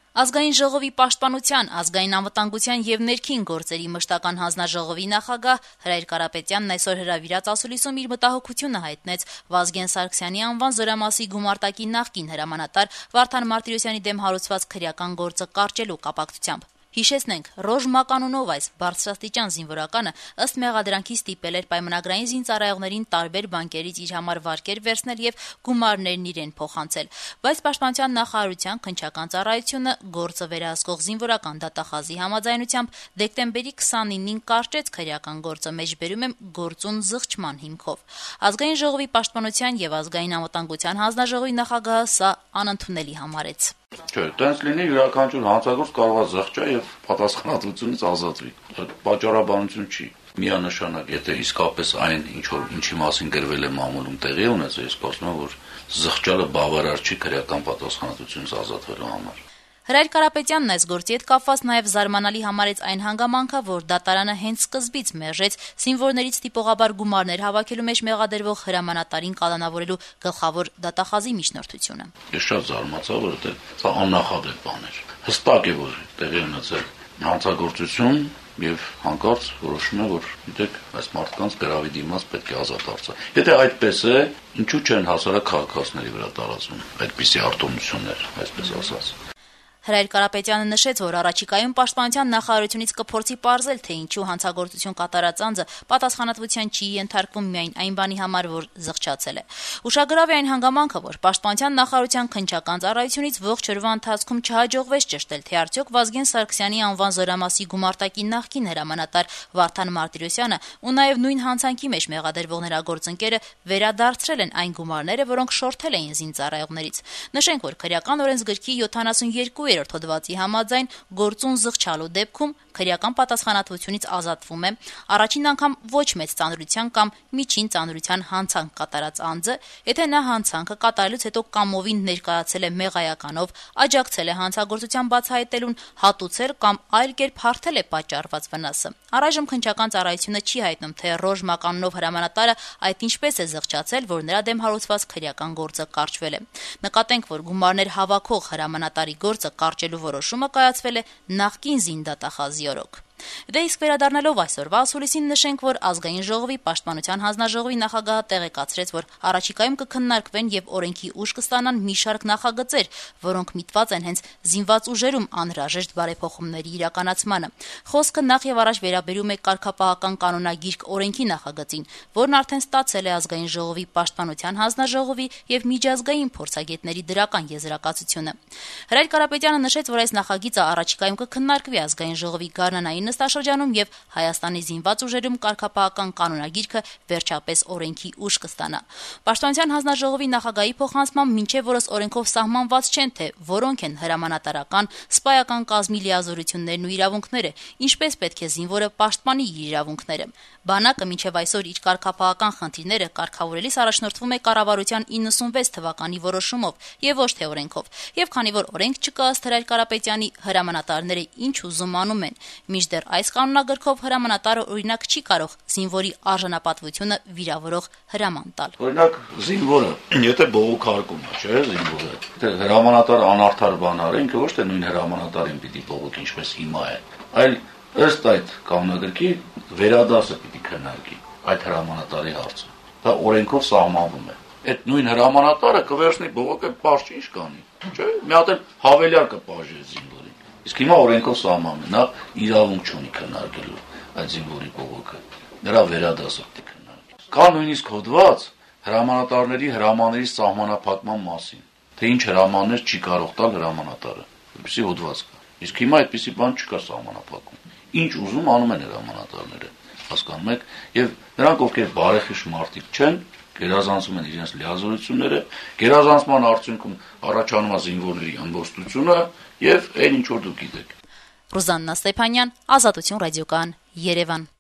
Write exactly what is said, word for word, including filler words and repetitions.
Ազգային ժողովի պաշտպանության, ազգային անվտանգության եւ ներքին գործերի մշտական հանձնաժողովի նախագահ Հրայր Կարապետյանն այսօր հրավիրած ասուլիսում իր մտահոգությունը հայտնեց Վազգեն Սարգսյանի անվան զորամասի գումարտակի նախկին հրամանատար Վարդան Մարտիրոսյանի դեմ հարուցված քրեական գործը կարճելու կապակցությամբ։ Հիշեցնենք, Ռոժ Մականունով այս բարձրաստիճան զինվորականը ըստ մեղադրանքի ստիպել էր պայմանագրային զինծառայողներին տարբեր բանկերից իր համար վարկեր վերցնել եւ գումարներն իրեն փոխանցել, բայց Պաշտպանության նախարարության քննչական ծառայությունը գործը վերահսկող զինվորական դատախազի համաձայնությամբ դեկտեմբերի քսանինին կարճեց քրեական գործը, մեջբերում եմ գործուն զղջման հիմքով։ Ազգային ժողովի պաշտպանության եւ ազգային անվտանգության հանձնաժողովի նախագահը սա անընդունելի համարեց։ Չէ, տենց լինի յուրաքանչյուր հանցագործ կարող է զղջա եւ պատասխանատվությունից ազատվի։ Պատճառաբանություն չի։ Միանշանակ, եթե իսկապես այն ինչ որ ինչի մասին գրվել է մամուլում տեղի ունեցել, ես կարծում եմ, որ զղջալը բավարար չի քրեական պատասխանատվությունից ազատվելու համար։ Հրայր Կարապետյանն այս գործի հետ կապված նաև զարմանալի համարեց այն հանգամանքը, որ դատարանը հենց սկզբից մերժեց զինվորներից տիպողաբար գումարներ հավաքելու մեջ մեղադրվող հրամանատարին կալանավորելու գլխավոր դատախազի միջնորդությունը։ Ես շատ զարմացա, որովհետև սա աննախադեպ բան էր։ Հստակ է, որ տեղի ունեցել հանցագործություն եւ հանկարծ որոշում է, որ գիտեք, այս մարդկանց գրավի դիմաց պետք է ազատ արձակել։ Եթե այդպես է, ինչու չեն հասարակ քաղաքացիների վրա տարածում այդպիսի արտոնություններ, այսպես ասած։ Հրայր Կարապետյանը նշեց, որ առաջիկայում Պաշտպանության նախարարությունից կփորձի պարզել, թե ինչու հանցագործություն կատարած անձը պատասխանատվության չի ենթարկվում միայն այն բանի համար, որ զղջացել է։ Ուշագրավ է այն հանգամանքը, որ Պաշտպանության նախարարության քննչական ծառայությունից ողջ օրվա ընթացքում չհաջողվեց ճշտել, թե արդյոք Վազգեն Սարգսյանի անվան զորամասի գումարտակի նախկին հրամանատար Վարդան Մարտիրոսյանը ու նաև նույն հանցանքի մեջ մեղադրվող նրա գործընկերը վերադարձրել են այն գումարները, որոնք շորթել էին զինծառայողներից։ Նշենք, որ քրեական օրենսգրքի յոթանասունյոթ հոդվածի համաձայն գործուն զղջալու դեպքում քրեական պատասխանատվությունից ազատվում է առաջին անգամ ոչ մեծ ծանրության կամ միջին ծանրության հանցանք կատարած անձը, եթե նա հանցանքը կատարելուց հետո կամովին ներկայացել է մեղայականով, աջակցել է հանցագործության բացահայտելուն, հատուցել կամ այլ կերպ հարթել է պատճառված վնասը։ Առայժմ քննչական ծառայությունը չի հայտնում, թե Ռոժ Մականունով հրամանատարը այդ ինչպես է զղջացել, որ նրա դեմ հարուցված քրեական գործը կարճվել է։ Նկատենք, որ գումարներ հավաքող հրամանատարի գործը կարճելու որոշումը կայացվել է նախկին զինդատախազի օրոք։ Դե իսկ վերադառնալով այսօրվա ասուլիսին նշենք, որ ազգային ժողովի պաշտպանության հանձնաժողովի նախագահը տեղեկացրեց, որ առաջիկայում կքննարկվեն եւ օրենքի ուժ կստանան մի շարք նախագծեր, որոնք միտված են հենց զինված ուժերում անհրաժեշտ բարեփոխումների իրականացմանը։ Խոսքը նախ եւ առաջ վերաբերում է կարգապահական կանոնագիրք օրենքի նախագծին, որն արդեն ստացել է ազգային ժողովի պաշտպանության հանձնաժողովի եւ միջազգային փորձագետների դրական եզրակացությունը։ Հրայր Կարապետյանը նշեց, որ այս նախագիծը առաջիկայում կքննարկվի ազգային ժողովի գարնանային նստաշրջանում եւ Հայաստանի զինված ուժերում կարգապահական կանոնագիրքը վերջապես օրենքի ուժ կստանա։ Պաշտպանության հանձնաժողովի նախագահի փոխանցմամբ մինչեւ որս օրենքով սահմանված չեն, թե որոնք են հրամանատարական, սպայական կազմի լիազորություններն ու իրավունքները, ինչպես պետք է զինվորը պաշտպանի իր իրավունքները։ Բանակը մինչեւ այսօր իր կարգապահական խնդիրները կարգավորելիս առաջնորդվում է կառավարության իննսունվեց թվականի որոշումով եւ ոչ թե օրենքով։ Եվ քանի որ օրենք չկա, ըստ Հրայր Կարապետյանի, հրամանատարները ինչ ուզում անում են։ Մինչդեռ այս կանոնագրքով հրամանատարը օրինակ չի կարող զինվորի արժանապատվությունը վիրավորող հրաման տալ։ Օրինակ զինվորը, եթե բողոքարկում է, չէ՞, զինվորը, թե հրամանատար անարդար բան արի, ինքը ոչ թե նույն հրամանատարին պիտի բողոքի, ինչպես հիմա է, այլ ըստ այդ կանոնագրքի վերադասը պիտի քննարկի այդ հրամանատարի հարցը։ Դա օրենքով սահմանվում է։ Այդ նույն հրամանատարը կվերցնի բողոքը, պարզ ինչ կանի, չէ՞, մի հատ էլ հավելյալ կպաշտի զինվորին։ Իսկ հիմա օրենքով սահմանվում է, նա իրավունք չունի քննարկելու այդ զինվորի բողոքը, նրա վերադասը պիտի քննարկի։ Կա նույնիսկ հոդված հրամանատարների հրամանների սահմանափակման մասին, թե ինչ հրամաններ չի կարող տալ հրամանատարը, որպեսզի հոդված կա։ Իսկ հիմա այդպիսի բան չկա սահմանափակում։ Ինչ ուզում անում են հրամանատարները, հասկանում եք, եւ նրանք, ովքեր բարեխիղճ մարդիկ չեն, գերազանցում են իրենց լիազորությունները, գերազանցման արդյունքում առաջանում է զինվորների ամբողջությունը եւ այն ինչ որ դուք գիտեք։ Ռուզաննա Ստեփանյան, Ազատություն ռադիոկայան, Երևան։